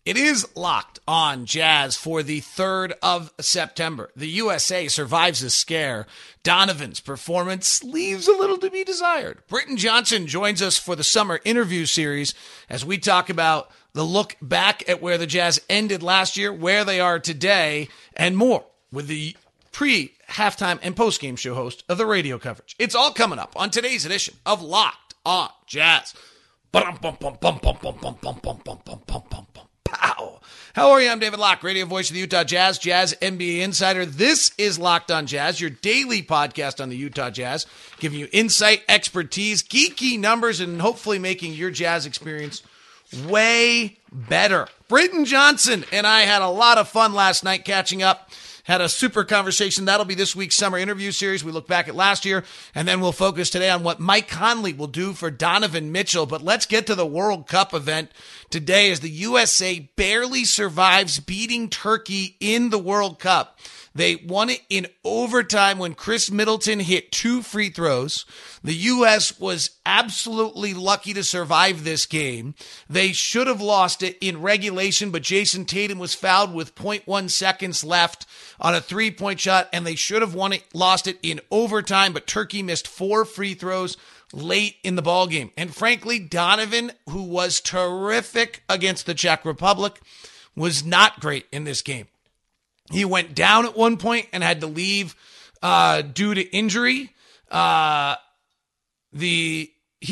It is Locked On Jazz for the 3rd of September. The USA survives a scare. Donovan's performance leaves a little to be desired. Britton Johnson joins us for the summer interview series as we talk about the look back at where the Jazz ended last year, where they are today, and more with the pre-halftime and post-game show host of the radio coverage. It's all coming up on today's edition of Locked On Jazz. Pow. How are you? I'm David Locke, radio voice of the Utah Jazz, Jazz NBA insider. This is Locked On Jazz, your daily podcast on the Utah Jazz, giving you insight, expertise, geeky numbers, and hopefully making your Jazz experience way better. Britton Johnson and I had a lot of fun last night catching up. Had a super conversation. That'll be this week's summer interview series. We look back at last year, and then we'll focus today on what Mike Conley will do for Donovan Mitchell. But let's get to the World Cup event today as the USA barely survives beating Turkey in the World Cup. They won it in overtime when Chris Middleton hit 2 free throws. The U.S. was absolutely lucky to survive this game. They should have lost it in regulation, but Jason Tatum was fouled with 0.1 seconds left on a 3-point shot, and they should have lost it in overtime, but Turkey missed 4 free throws late in the ballgame. And frankly, Donovan, who was terrific against the Czech Republic, was not great in this game. He went down at one point and had to leave due to injury. He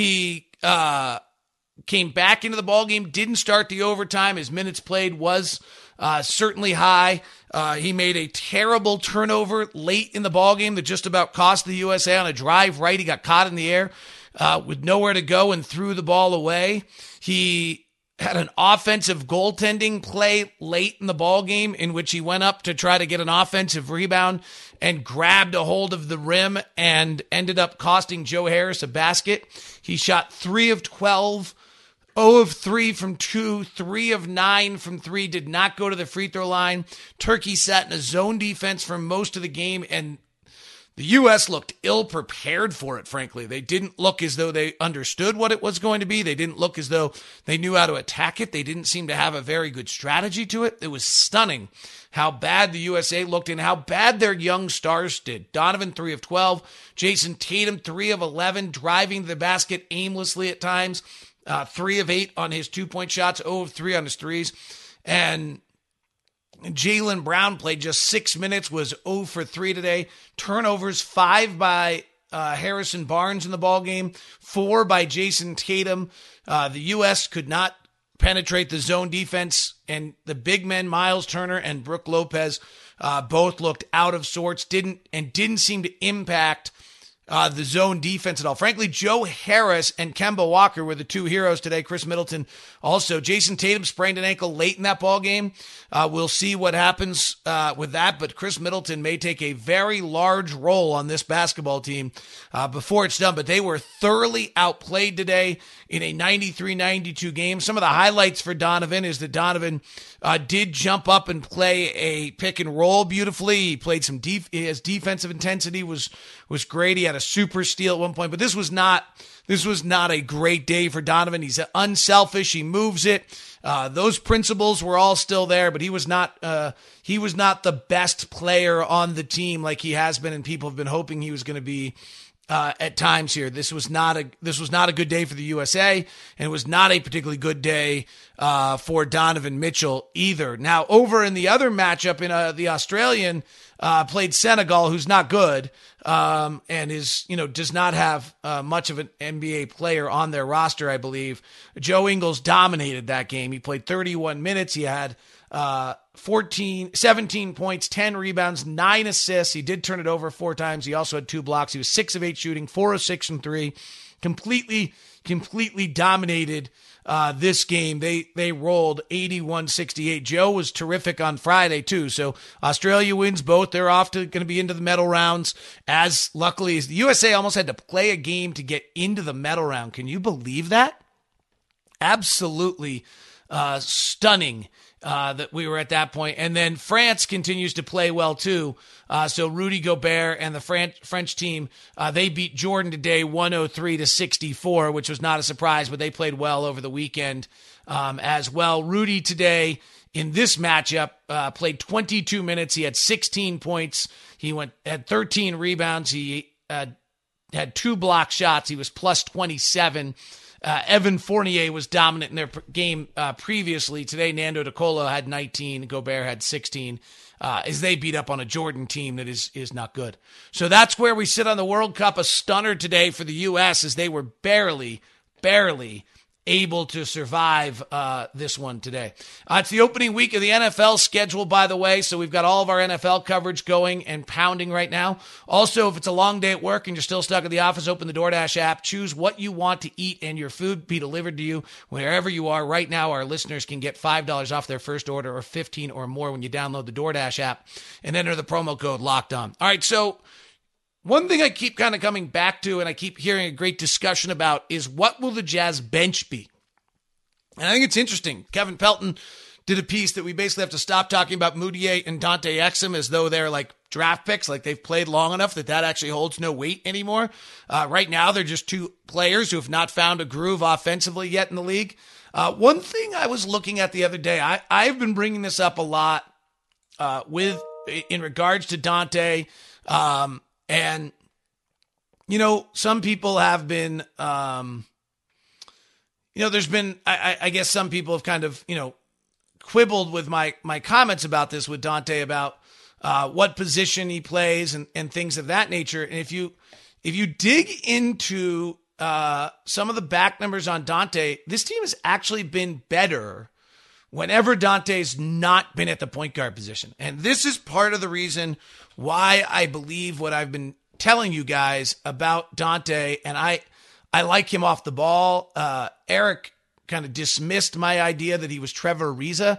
came back into the ballgame, didn't start the overtime. His minutes played was certainly high. He made a terrible turnover late in the ballgame that just about cost the USA on a drive right. He got caught in the air with nowhere to go and threw the ball away. He had an offensive goaltending play late in the ballgame in which he went up to try to get an offensive rebound and grabbed a hold of the rim and ended up costing Joe Harris a basket. He shot 3 of 12, 0 of 3 from 2, 3 of 9 from 3, did not go to the free throw line. Turkey sat in a zone defense for most of the game, and the U.S. looked ill-prepared for it, frankly. They didn't look as though they understood what it was going to be. They didn't look as though they knew how to attack it. They didn't seem to have a very good strategy to it. It was stunning how bad the USA looked and how bad their young stars did. Donovan, 3 of 12. Jason Tatum, 3 of 11, driving to the basket aimlessly at times. 3 of 8 on his 2-point shots, 0 of 3 on his threes. And Jaylen Brown played just 6 minutes, was 0 for 3 today. Turnovers, 5 by Harrison Barnes in the ballgame, 4 by Jason Tatum. The U.S. could not penetrate the zone defense, and the big men, Miles Turner and Brook Lopez, both looked out of sorts, didn't seem to impact the zone defense at all. Frankly, Joe Harris and Kemba Walker were the 2 heroes today. Chris Middleton also. Jason Tatum sprained an ankle late in that ball game. We'll see what happens with that, but Chris Middleton may take a very large role on this basketball team before it's done. But they were thoroughly outplayed today in a 93-92 game. Some of the highlights for Donovan is that Donovan did jump up and play a pick and roll beautifully. He played some his defensive intensity was great. He had a super steal at one point, but this was not a great day for Donovan. He's unselfish. He moves it. Those principles were all still there, but he was not the best player on the team like he has been, and people have been hoping he was going to be at times here. This was not a good day for the USA, and it was not a particularly good day for Donovan Mitchell either. Now, over in the other matchup, in the Australian played Senegal, who's not good, and does not have much of an NBA player on their roster, I believe. Joe Ingles dominated that game. He played 31 minutes. He had 17 points, 10 rebounds, 9 assists. He did turn it over 4 times. He also had 2 blocks. He was 6 of 8 shooting, 4 of 6 from 3. Completely dominated this game. They rolled 81-68. Joe was terrific on Friday too. So Australia wins both. They're off to going to be into the medal rounds. As luckily as the USA almost had to play a game to get into the medal round. Can you believe that? Absolutely stunning that we were at that point. And then France continues to play well too. So Rudy Gobert and the French team, they beat Jordan today 103-64, which was not a surprise, but they played well over the weekend as well. Rudy today in this matchup played 22 minutes. He had 16 points. He had 13 rebounds. He had 2 block shots. He was plus 27. Evan Fournier was dominant in their game previously. Today, Nando De Colo had 19. Gobert had 16 as they beat up on a Jordan team that is not good. So that's where we sit on the World Cup. A stunner today for the U.S. as they were barely able to survive this one today. It's the opening week of the NFL schedule, by the way, so we've got all of our NFL coverage going and pounding right now. Also, if it's a long day at work and you're still stuck at the office, open the DoorDash app, choose what you want to eat, and your food be delivered to you wherever you are. Right now, our listeners can get $5 off their first order or $15 or more when you download the DoorDash app and enter the promo code LOCKEDON. All right, so one thing I keep kind of coming back to and I keep hearing a great discussion about is what will the Jazz bench be? And I think it's interesting. Kevin Pelton did a piece that we basically have to stop talking about Mudiay and Dante Exum as though they're like draft picks, like they've played long enough that actually holds no weight anymore. Right now, they're just 2 players who have not found a groove offensively yet in the league. One thing I was looking at the other day, I've been bringing this up a lot in regards to Dante. And, you know, some people have been, there's been, I guess some people have kind of, quibbled with my comments about this with Dante about what position he plays and things of that nature. And if you dig into some of the back numbers on Dante, this team has actually been better whenever Dante's not been at the point guard position. And this is part of the reason why I believe what I've been telling you guys about Dante, and I like him off the ball. Eric kind of dismissed my idea that he was Trevor Ariza.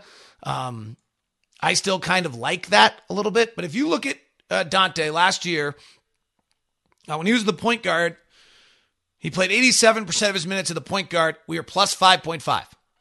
I still kind of like that a little bit, but if you look at Dante last year, when he was the point guard, he played 87% of his minutes at the point guard. We were plus 5.5.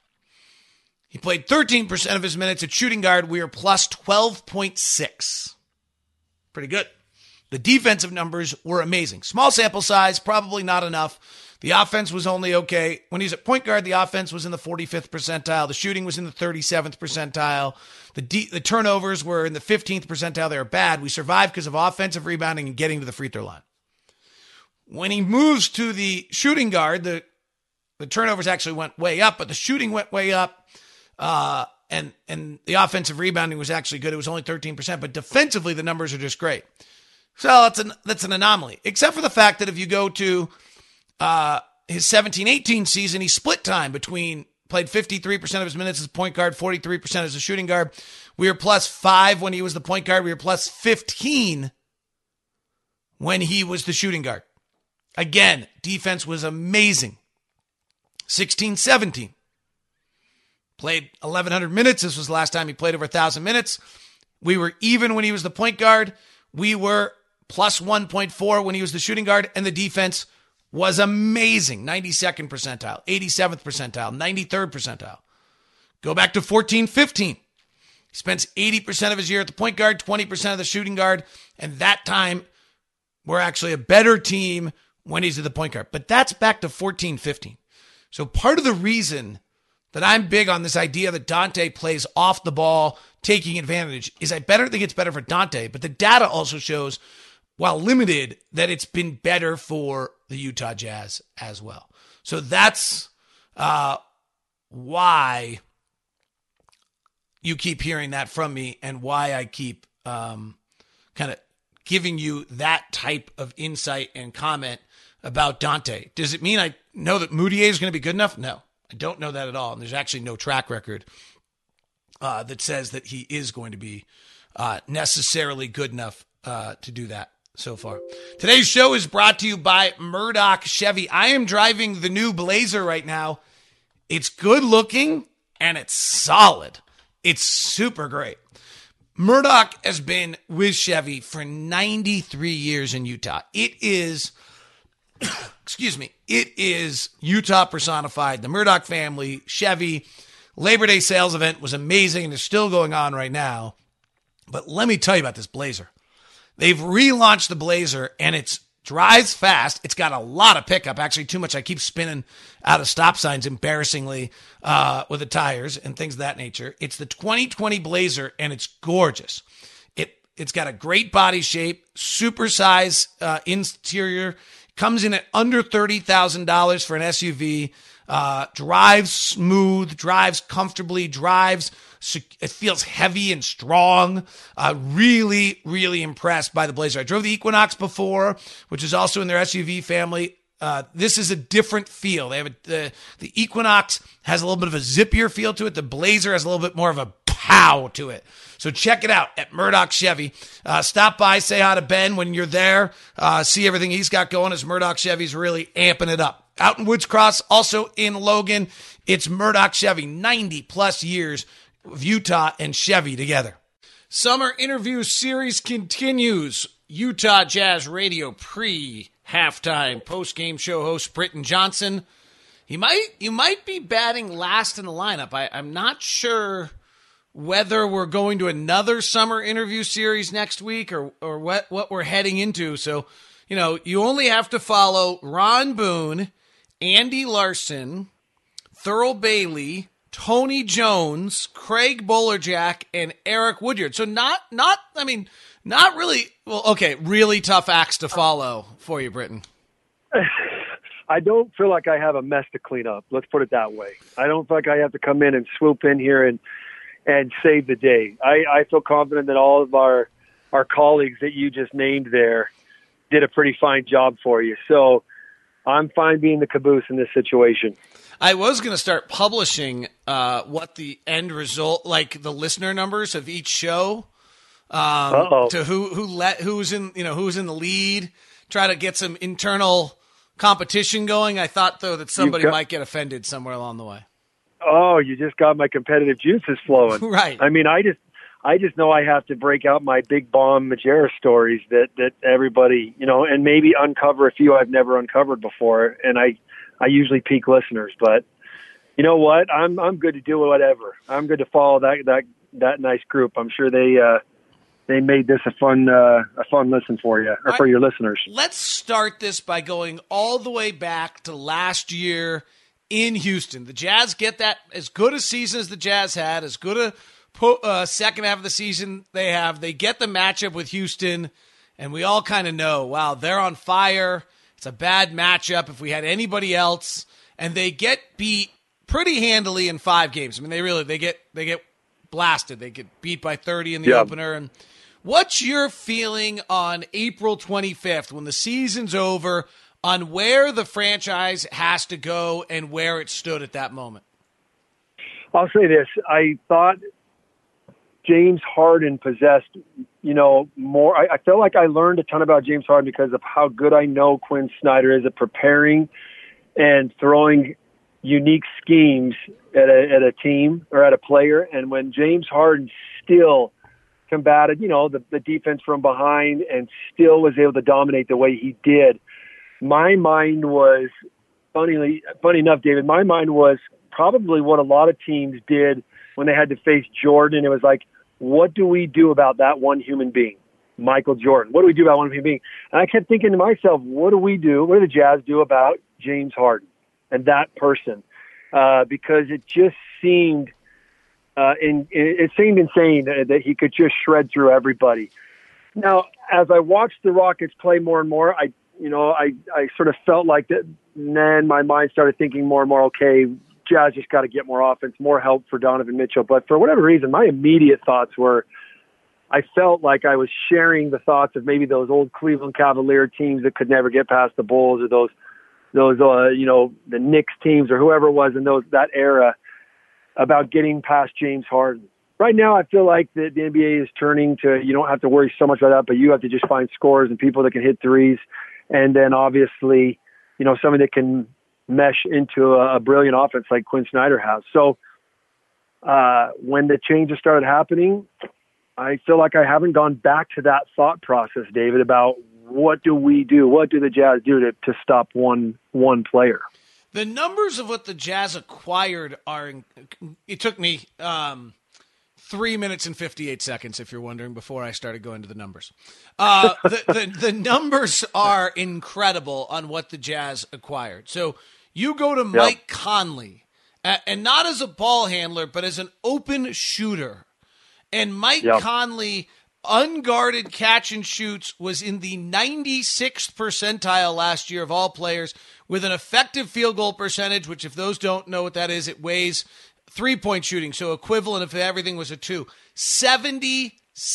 He played 13% of his minutes at shooting guard. We were plus 12.6. Pretty good. The defensive numbers were amazing. Small sample size, probably not enough. The offense was only okay. When he was at point guard, the offense was in the 45th percentile. The shooting was in the 37th percentile. The turnovers were in the 15th percentile. They were bad. We survived because of offensive rebounding and getting to the free throw line. When he moves to the shooting guard, the turnovers actually went way up, but the shooting went way up. And the offensive rebounding was actually good. It was only 13%, but defensively, the numbers are just great. So that's an anomaly, except for the fact that if you go to his 17-18 season, he split time played 53% of his minutes as a point guard, 43% as a shooting guard. We were plus 5 when he was the point guard. We were plus 15 when he was the shooting guard. Again, defense was amazing. 16-17. Played 1,100 minutes. This was the last time he played over 1,000 minutes. We were even when he was the point guard. We were plus 1.4 when he was the shooting guard, and the defense was amazing. 92nd percentile, 87th percentile, 93rd percentile. Go back to 14-15. He spends 80% of his year at the point guard, 20% of the shooting guard, and that time we're actually a better team when he's at the point guard. But that's back to 14-15. So part of the reason that I'm big on this idea that Dante plays off the ball, taking advantage, is I better think it's better for Dante, but the data also shows, while limited, that it's been better for the Utah Jazz as well. So that's why you keep hearing that from me and why I keep kind of giving you that type of insight and comment about Dante. Does it mean I know that Mudiay is going to be good enough? No, I don't know that at all. And there's actually no track record that says that he is going to be necessarily good enough to do that so far. Today's show is brought to you by Murdoch Chevy. I am driving the new Blazer right now. It's good looking and it's solid. It's super great. Murdoch has been with Chevy for 93 years in Utah. It is, it is Utah personified. The Murdoch family, Chevy, Labor Day sales event was amazing and is still going on right now. But let me tell you about this Blazer. They've relaunched the Blazer and it's drives fast. It's got a lot of pickup, actually too much. I keep spinning out of stop signs embarrassingly with the tires and things of that nature. It's the 2020 Blazer, and it's gorgeous. It's got a great body shape, super size interior, comes in at under $30,000 for an SUV, drives smooth, drives comfortably, it feels heavy and strong. Really, really impressed by the Blazer. I drove the Equinox before, which is also in their SUV family. This is a different feel. They have the Equinox has a little bit of a zippier feel to it. The Blazer has a little bit more of a pow to it. So check it out at Murdoch Chevy. Stop by, say hi to Ben when you're there. See everything he's got going as Murdoch Chevy's really amping it up. Out in Woods Cross, also in Logan, it's Murdoch Chevy, 90 plus years of Utah and Chevy together. Summer interview series continues. Utah Jazz Radio pre-halftime post-game show host Britton Johnson. You might be batting last in the lineup. I'm not sure whether we're going to another summer interview series next week or what we're heading into. So, you only have to follow Ron Boone, Andy Larson, Thurl Bailey, Tony Jones, Craig Bolerjack, and Eric Woodyard. So not really, well, okay, really tough acts to follow for you, Britton. I don't feel like I have a mess to clean up. Let's put it that way. I don't feel like I have to come in and swoop in here and save the day. I feel confident that all of our colleagues that you just named there did a pretty fine job for you. So I'm fine being the caboose in this situation. I was going to start publishing what the end result, like the listener numbers of each show, to who's in the lead, try to get some internal competition going. I thought though that somebody might get offended somewhere along the way. Oh, you just got my competitive juices flowing. Right. I mean, I just know I have to break out my big bomb Majera stories that everybody, and maybe uncover a few I've never uncovered before. And I usually pique listeners, but you know what? I'm good to do whatever. I'm good to follow that nice group. I'm sure they made this a fun listen for you or for your listeners. Let's start this by going all the way back to last year in Houston. The Jazz get that as good a season as the Jazz had, as good a second half of the season they have. They get the matchup with Houston, and we all kind of know, wow, they're on fire. It's a bad matchup if we had anybody else, and they get beat pretty handily in 5 games. I mean, they get blasted. They get beat by 30 in the opener. And what's your feeling on April 25th when the season's over on where the franchise has to go and where it stood at that moment? I'll say this. I thought James Harden possessed, more. I felt like I learned a ton about James Harden because of how good I know Quinn Snyder is at preparing and throwing unique schemes at a team or at a player. And when James Harden still combated, the defense from behind and still was able to dominate the way he did, my mind was, funny enough, David, my mind was probably what a lot of teams did when they had to face Jordan. It was like, what do we do about that one human being, Michael Jordan? What do we do about one human being? And I kept thinking to myself, what do we do? What do the Jazz do about James Harden and that person? Because it just seemed, it seemed insane that he could just shred through everybody. Now, as I watched the Rockets play more and more, I sort of felt like that. And then my mind started thinking more and more, okay, Jazz just got to get more offense, more help for Donovan Mitchell. But for whatever reason, my immediate thoughts were, I felt like I was sharing the thoughts of maybe those old Cleveland Cavalier teams that could never get past the Bulls, or those the Knicks teams or whoever it was in that era, about getting past James Harden. Right now, I feel like the NBA is turning to, you don't have to worry so much about that, but you have to just find scorers and people that can hit threes. And then obviously, somebody that can mesh into a brilliant offense like Quinn Snyder has. So when the changes started happening, I feel like I haven't gone back to that thought process, David, about what do we do? What do the Jazz do to stop one player? The numbers of what the Jazz acquired it took me 3 minutes and 58 seconds, if you're wondering, before I started going to the numbers. The numbers are incredible on what the Jazz acquired. So you go to Mike Conley, and not as a ball handler, but as an open shooter. And Mike Conley, unguarded catch and shoots, was in the 96th percentile last year of all players, with an effective field goal percentage, which if those don't know what that is, it weighs three-point shooting, so equivalent if everything was a 2. 76%.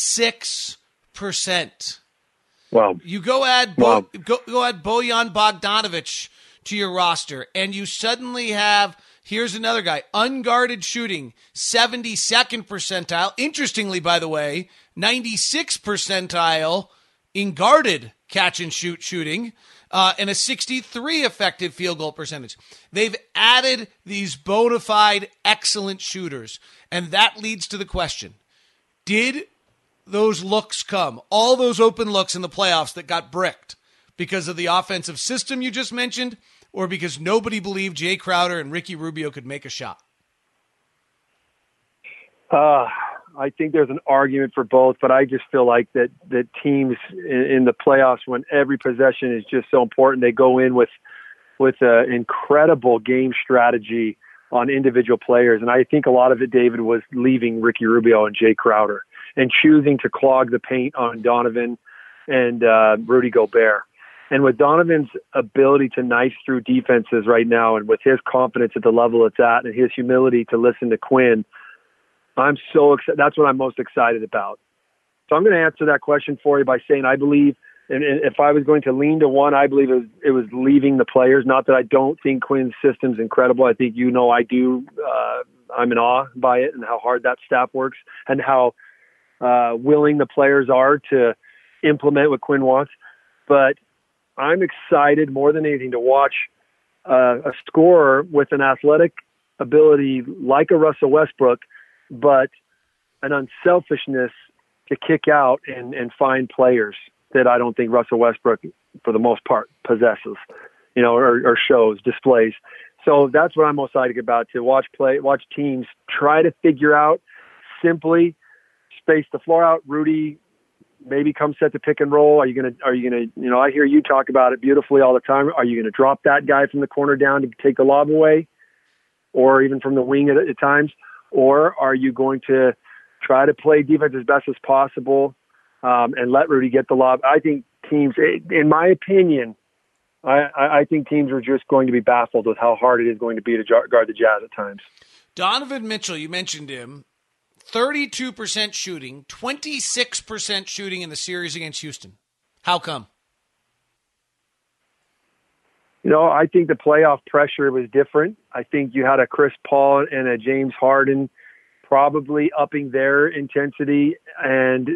Wow. You go add go add Bojan Bogdanovic to your roster, and you suddenly have, here's another guy, unguarded shooting, 72nd percentile. Interestingly, by the way, 96th percentile in guarded catch and shoot shooting, and a 63 effective field goal percentage. They've added these bona fide excellent shooters, and that leads to the question, did those looks come, all those open looks in the playoffs that got bricked because of the offensive system you just mentioned, or because nobody believed Jay Crowder and Ricky Rubio could make a shot? I think there's an argument for both, but I just feel like that teams in the playoffs, when every possession is just so important, they go in with an incredible game strategy on individual players. And I think a lot of it, David, was leaving Ricky Rubio and Jay Crowder and choosing to clog the paint on Donovan and Rudy Gobert. And with Donovan's ability to knife through defenses right now, and with his confidence at the level it's at, and his humility to listen to Quinn, I'm so excited. That's what I'm most excited about. So I'm going to answer that question for you by saying I believe, and if I was going to lean to one, I believe it was leaving the players. Not that I don't think Quinn's system's incredible. I think I do. I'm in awe by it and how hard that staff works and how willing the players are to implement what Quinn wants. But I'm excited more than anything to watch a scorer with an athletic ability like a Russell Westbrook, but an unselfishness to kick out and find players that I don't think Russell Westbrook, for the most part, possesses, or displays. So that's what I'm most excited about, to watch teams try to figure out, simply space the floor out. Rudy maybe come set the pick and roll. Are you going to, I hear you talk about it beautifully all the time. Are you going to drop that guy from the corner down to take the lob away, or even from the wing at times? Or are you going to try to play defense as best as possible and let Rudy get the lob? I think teams, in my opinion, I think teams are just going to be baffled with how hard it is going to be to guard the Jazz at times. Donovan Mitchell, you mentioned him, 32% shooting, 26% shooting in the series against Houston. How come? I think the playoff pressure was different. I think you had a Chris Paul and a James Harden probably upping their intensity. And,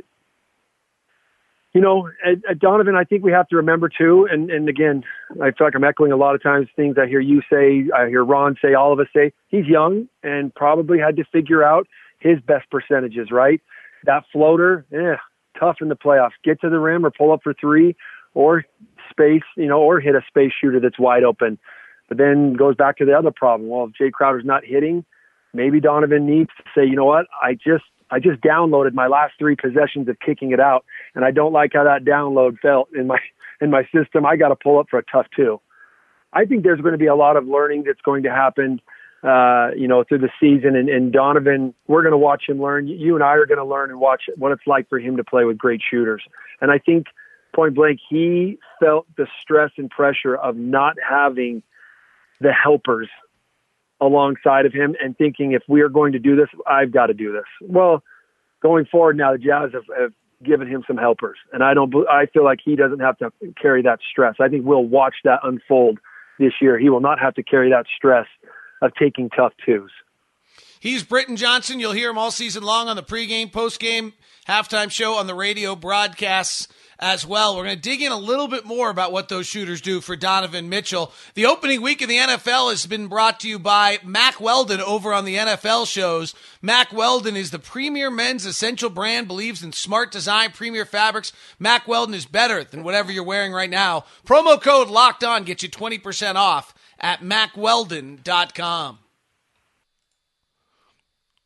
at Donovan, I think we have to remember too, and again, I feel like I'm echoing a lot of times things I hear you say, I hear Ron say, all of us say, he's young and probably had to figure out his best percentages, right? That floater, tough in the playoffs. Get to the rim or pull up for three, or space, or hit a space shooter that's wide open. But then goes back to the other problem. Well, if Jay Crowder's not hitting, maybe Donovan needs to say, you know what, I just downloaded my last 3 possessions of kicking it out, and I don't like how that download felt in my system. I got to pull up for a tough 2. I think there's going to be a lot of learning that's going to happen, through the season. And Donovan, we're going to watch him learn. You and I are going to learn and watch what it's like for him to play with great shooters. And I think, point blank, he felt the stress and pressure of not having the helpers alongside of him and thinking, if we are going to do this, I've got to do this. Well, going forward now, the Jazz have given him some helpers, and I feel like he doesn't have to carry that stress. I think we'll watch that unfold this year. He will not have to carry that stress of taking tough 2s. He's Britton Johnson. You'll hear him all season long on the pregame, postgame, halftime show, on the radio broadcasts as well. We're going to dig in a little bit more about what those shooters do for Donovan Mitchell. The opening week of the NFL has been brought to you by Mack Weldon over on the NFL shows. Mack Weldon is the premier men's essential brand, believes in smart design, premier fabrics. Mack Weldon is better than whatever you're wearing right now. Promo code Locked On gets you 20% off at MackWeldon.com.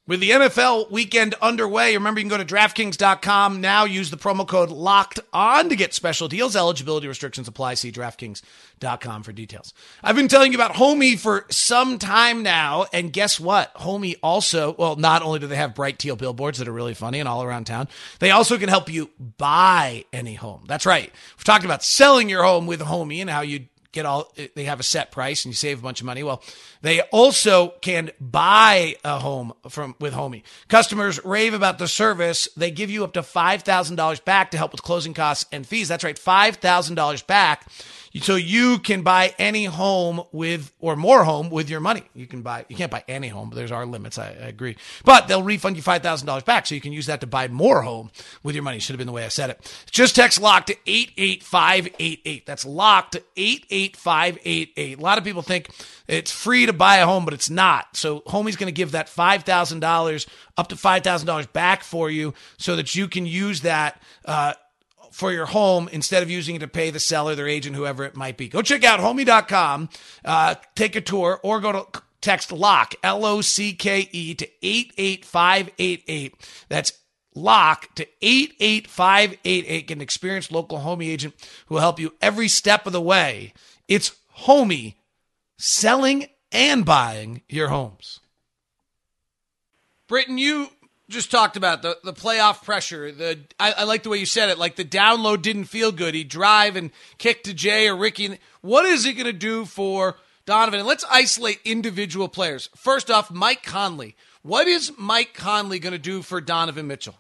With the NFL weekend underway, remember you can go to DraftKings.com now. Use the promo code LOCKEDON to get special deals. Eligibility restrictions apply. See DraftKings.com for details. I've been telling you about Homey for some time now, and guess what? Homey also, well, not only do they have bright teal billboards that are really funny and all around town, they also can help you buy any home. That's right. We're talking about selling your home with Homey and how you they have a set price and you save a bunch of money. Well, they also can buy a home with Homey. Customers rave about the service. They give you up to $5,000 back to help with closing costs and fees. That's right, $5,000 back. So you can buy any home or more home with your money. You can't buy any home, but there's our limits. I agree. But they'll refund you $5,000 back, so you can use that to buy more home with your money. Should have been the way I said it. Just text LOCK to 88588. That's LOCK to 88588. A lot of people think it's free to buy a home, but it's not. So Homey's going to give that $5,000, up to $5,000 back for you so that you can use that for your home instead of using it to pay the seller, their agent, whoever it might be. Go check out Homey.com, take a tour, or go to text LOCK, LOCKE, to 88588. That's LOCK to 88588. Get an experienced local Homey agent who will help you every step of the way. It's Homey, selling and buying your homes. Britton, you just talked about the playoff pressure. I like the way you said it. Like, the download didn't feel good. He'd drive and kick to Jay or Ricky. What is it going to do for Donovan? And let's isolate individual players. First off, Mike Conley. What is Mike Conley going to do for Donovan Mitchell?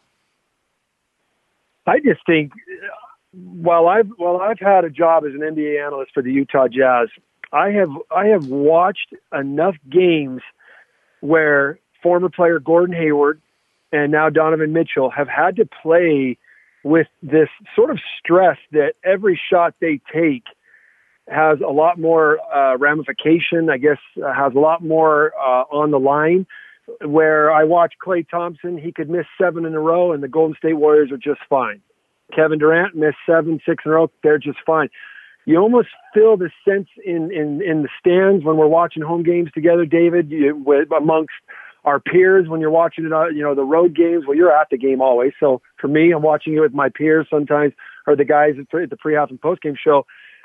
I just think while I've had a job as an NBA analyst for the Utah Jazz, I have watched enough games where former player Gordon Hayward and now Donovan Mitchell have had to play with this sort of stress that every shot they take has a lot more ramification, I guess, has a lot more on the line. Where I watch Klay Thompson, he could miss 7 in a row, and the Golden State Warriors are just fine. Kevin Durant missed 7, 6 in a row, they're just fine. You almost feel the sense in the stands when we're watching home games together, David, amongst our peers when you're watching it, the road games. Well, you're at the game always. So for me, I'm watching it with my peers sometimes, or the guys at the pre-half and post-game show.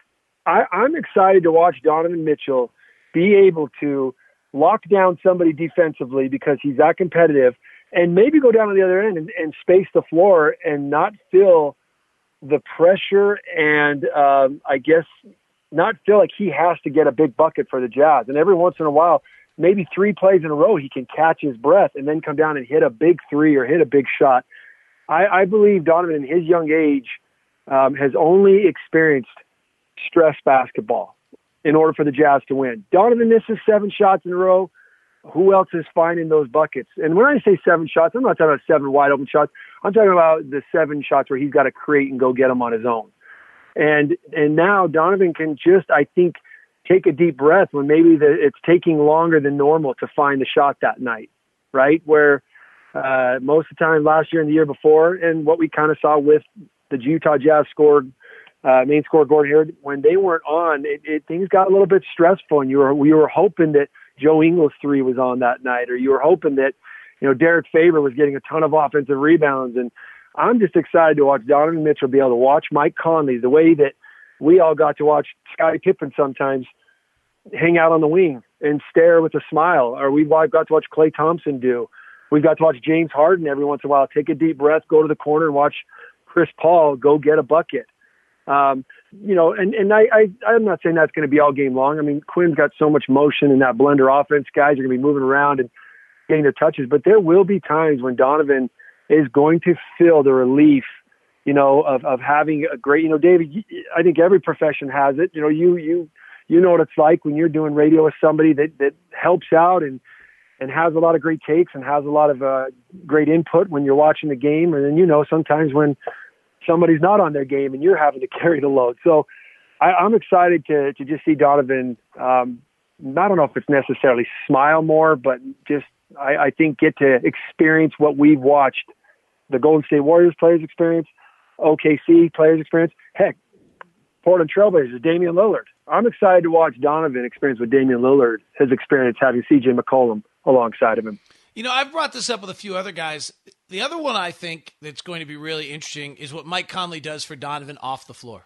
I'm excited to watch Donovan Mitchell be able to lock down somebody defensively because he's that competitive, and maybe go down to the other end and space the floor and not feel the pressure and I guess not feel like he has to get a big bucket for the Jazz. And every once in a while, maybe 3 plays in a row, he can catch his breath and then come down and hit a big three or hit a big shot. I believe Donovan, in his young age, has only experienced stress basketball in order for the Jazz to win. Donovan misses 7 shots in a row. Who else is finding those buckets? And when I say 7 shots, I'm not talking about 7 wide open shots. I'm talking about the 7 shots where he's got to create and go get them on his own. And now Donovan can just, I think, take a deep breath when maybe it's taking longer than normal to find the shot that night, right? Where most of the time last year and the year before, and what we kind of saw with the Utah Jazz main scorer Gordon Hayward, when they weren't on, things got a little bit stressful, and we were hoping that Joe Ingles' 3 was on that night, or you were hoping that Derek Favor was getting a ton of offensive rebounds. And I'm just excited to watch Donovan Mitchell be able to watch Mike Conley the way that we all got to watch Scottie Pippen sometimes hang out on the wing and stare with a smile, or we've got to watch Klay Thompson do. We've got to watch James Harden every once in a while take a deep breath, go to the corner and watch Chris Paul go get a bucket. I'm not saying that's going to be all game long. I mean, Quinn's got so much motion in that blender offense. Guys are going to be moving around and getting their touches, but there will be times when Donovan is going to feel the relief, of having a great, David, I think every profession has it. You know what it's like when you're doing radio with somebody that helps out and has a lot of great takes and has a lot of great input when you're watching the game. And then, sometimes when somebody's not on their game and you're having to carry the load. So I'm excited to just see Donovan. I don't know if it's necessarily smile more, but just, I think get to experience what we've watched the Golden State Warriors players experience, OKC players experience. Heck, Portland Trailblazers, Damian Lillard. I'm excited to watch Donovan experience what Damian Lillard has experienced having CJ McCollum alongside of him. I've brought this up with a few other guys. The other one I think that's going to be really interesting is what Mike Conley does for Donovan off the floor.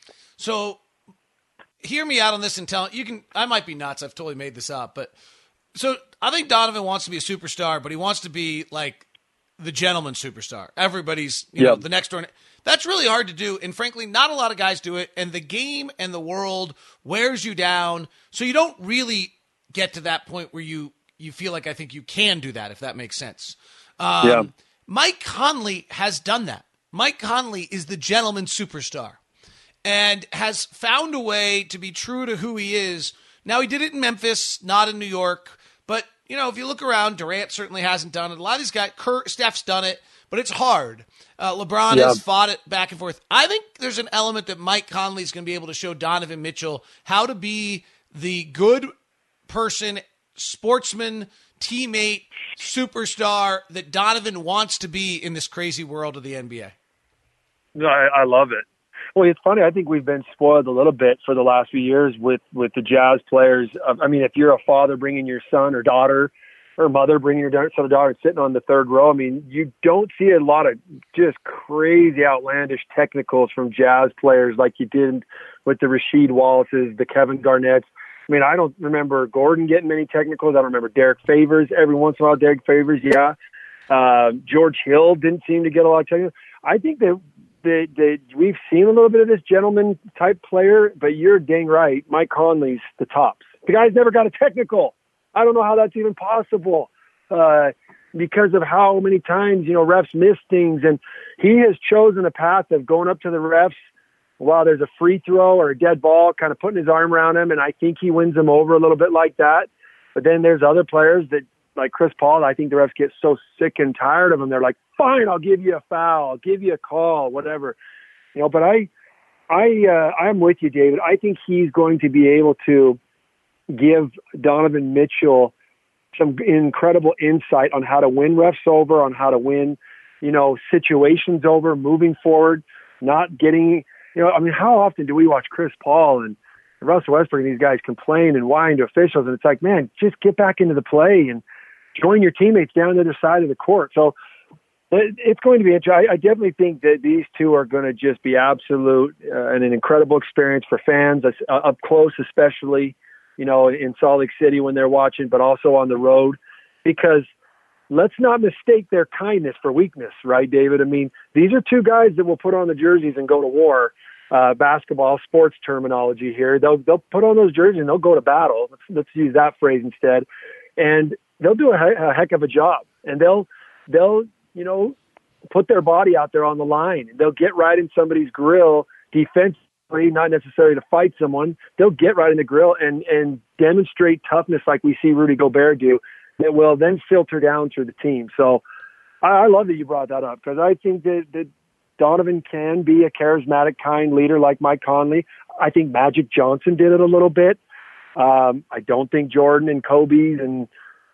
So hear me out on this and I might be nuts. I've totally made this up, but so I think Donovan wants to be a superstar, but he wants to be like the gentleman superstar. Everybody's, the next door. That's really hard to do. And frankly, not a lot of guys do it. And the game and the world wears you down. So you don't really get to that point where you feel like I think you can do that, if that makes sense. Mike Conley has done that. Mike Conley is the gentleman superstar and has found a way to be true to who he is. Now, he did it in Memphis, not in New York. But, if you look around, Durant certainly hasn't done it. A lot of these guys, Steph's done it, but it's hard. LeBron has fought it back and forth. I think there's an element that Mike Conley is going to be able to show Donovan Mitchell how to be the good person, sportsman, teammate, superstar that Donovan wants to be in this crazy world of the NBA. No, I love it. Well, it's funny. I think we've been spoiled a little bit for the last few years with the Jazz players. I mean, if you're a father bringing your son or daughter, or mother bringing your son or daughter sitting on the third row, I mean, you don't see a lot of just crazy, outlandish technicals from Jazz players like you did with the Rasheed Wallaces, the Kevin Garnetts. I mean, I don't remember Gordon getting many technicals. I don't remember Derek Favors. Every once in a while, Derek Favors, George Hill didn't seem to get a lot of technicals. I think that we've seen a little bit of this gentleman type player, but you're dang right. Mike Conley's the tops. The guy's never got a technical. I don't know how that's even possible because of how many times, refs miss things. And he has chosen a path of going up to the refs while there's a free throw or a dead ball, kind of putting his arm around him. And I think he wins them over a little bit like that. But then there's other players that, like Chris Paul, I think the refs get so sick and tired of him. They're like, fine, I'll give you a foul, I'll give you a call, whatever. But I'm with you, David. I think he's going to be able to give Donovan Mitchell some incredible insight on how to win refs over, on how to win, situations over, moving forward, not getting, how often do we watch Chris Paul and Russell Westbrook and these guys complain and whine to officials? And it's like, man, just get back into the play and join your teammates down the other side of the court. So it's going to be interesting. I definitely think that these two are going to just be absolute and an incredible experience for fans, up close especially, in Salt Lake City when they're watching, but also on the road. Because let's not mistake their kindness for weakness, right, David? I mean, these are two guys that will put on the jerseys and go to war. Basketball, sports terminology here. They'll put on those jerseys and they'll go to battle. Let's use that phrase instead. And they'll do a heck of a job. And they'll put their body out there on the line. They'll get right in somebody's grill defensively, not necessarily to fight someone. They'll get right in the grill and demonstrate toughness like we see Rudy Gobert do that will then filter down through the team. So I love that you brought that up because I think that Donovan can be a charismatic, kind leader like Mike Conley. I think Magic Johnson did it a little bit. I don't think Jordan and Kobe and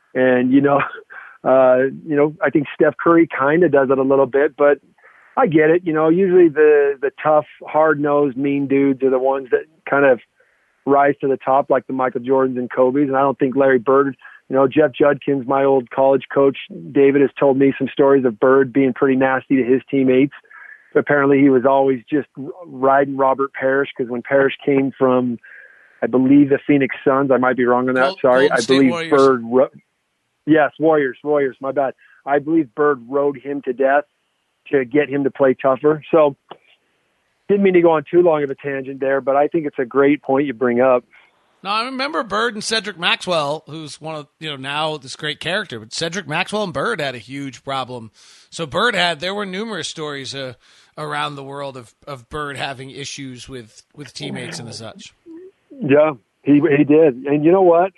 I think Steph Curry kind of does it a little bit, but I get it. Usually the tough, hard-nosed, mean dudes are the ones that kind of rise to the top, like the Michael Jordans and Kobe's. And I don't think Larry Bird, Jeff Judkins, my old college coach, David, has told me some stories of Bird being pretty nasty to his teammates. But apparently he was always just riding Robert Parrish because when Parrish came from, I believe, the Phoenix Suns, I might be wrong on that. Sorry. I believe Warriors. Bird. Yes, Warriors, my bad. I believe Bird rode him to death to get him to play tougher. So didn't mean to go on too long of a tangent there, but I think it's a great point you bring up. No, I remember Bird and Cedric Maxwell, who's one of, now this great character, but Cedric Maxwell and Bird had a huge problem. So there were numerous stories around the world of Bird having issues with teammates and the such. Yeah, he did. And you know what?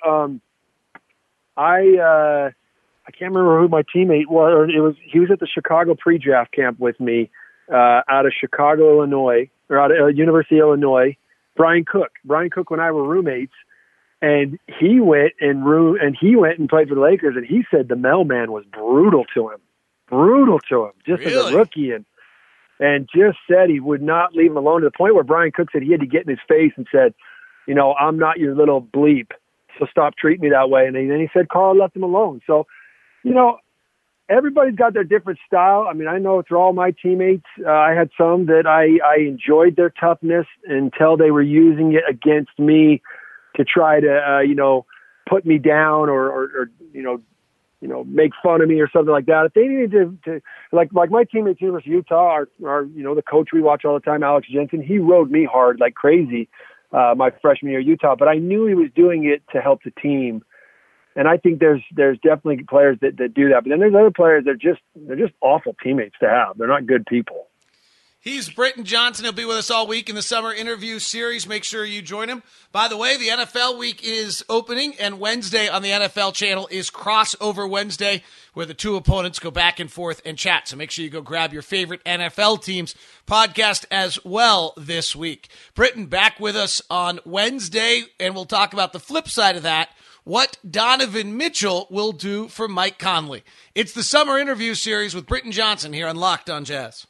I can't remember who my teammate was. He was at the Chicago pre-draft camp with me out of Chicago, Illinois, or out of University of Illinois. Brian Cook and I were roommates, and he went and played for the Lakers. And he said the mailman was brutal to him, just really? As a rookie, and just said he would not leave him alone to the point where Brian Cook said he had to get in his face and said, I'm not your little bleep, so stop treating me that way. And then he said Carl left him alone. So You know, everybody's got their different style. I mean, I know through all my teammates, I had some that I enjoyed their toughness until they were using it against me to try to, put me down or make fun of me or something like that. If they needed to like my teammates at University of Utah, our the coach we watch all the time, Alex Jensen, he rode me hard like crazy my freshman year at Utah, but I knew he was doing it to help the team. And I think there's definitely players that do that. But then there's other players that they're just awful teammates to have. They're not good people. He's Britton Johnson. He'll be with us all week in the summer interview series. Make sure you join him. By the way, the NFL week is opening, and Wednesday on the NFL channel is Crossover Wednesday, where the two opponents go back and forth and chat. So make sure you go grab your favorite NFL teams podcast as well this week. Britton back with us on Wednesday, and we'll talk about the flip side of that, what Donovan Mitchell will do for Mike Conley. It's the summer interview series with Britton Johnson here on Locked on Jazz.